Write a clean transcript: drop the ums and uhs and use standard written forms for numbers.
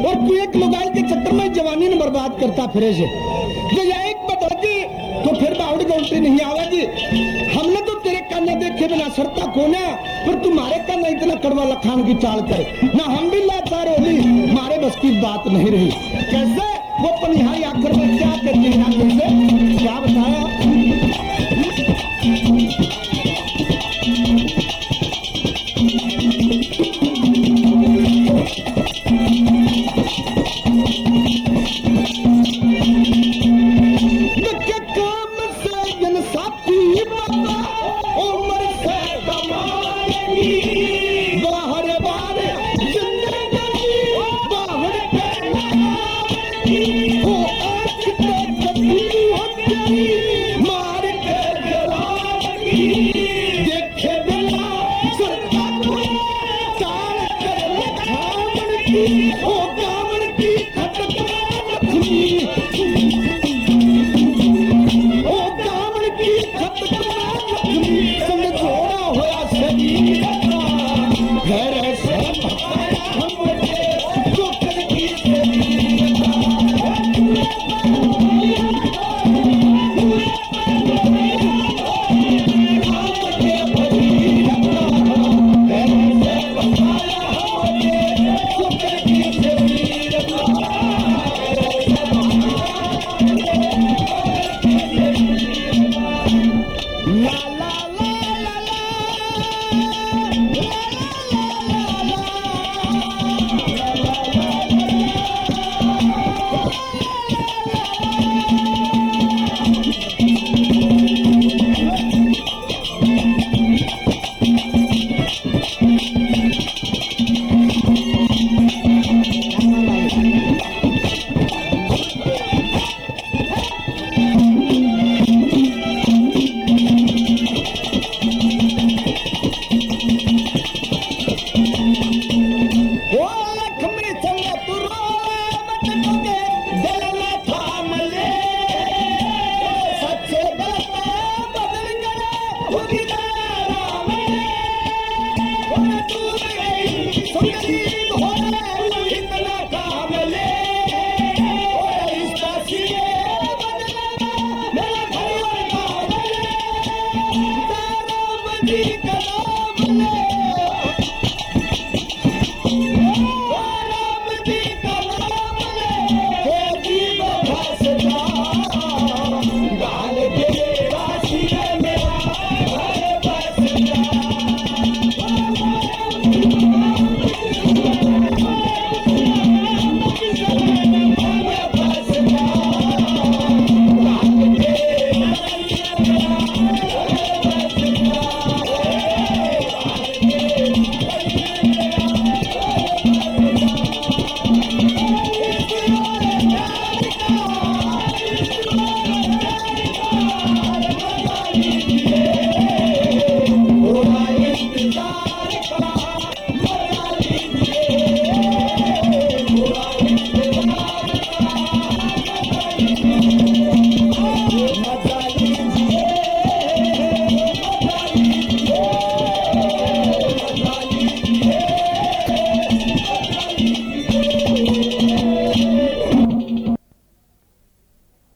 और तू एक लुगाई के चक्कर में जवानी ने बर्बाद करता फिरे से। जो एक बदलती तो फिर बावड़ी गौटी नहीं आवेगी। हमने तो तेरे काने देखे बिना सरता कोना, पर तुम्हारे काने इतना कड़वा लखान की चाल करे ना, हम भी लाचार होगी, हमारे बस की बात नहीं रही। कैसे वो पनिहारी आखिर में क्या करती है, क्या बताया।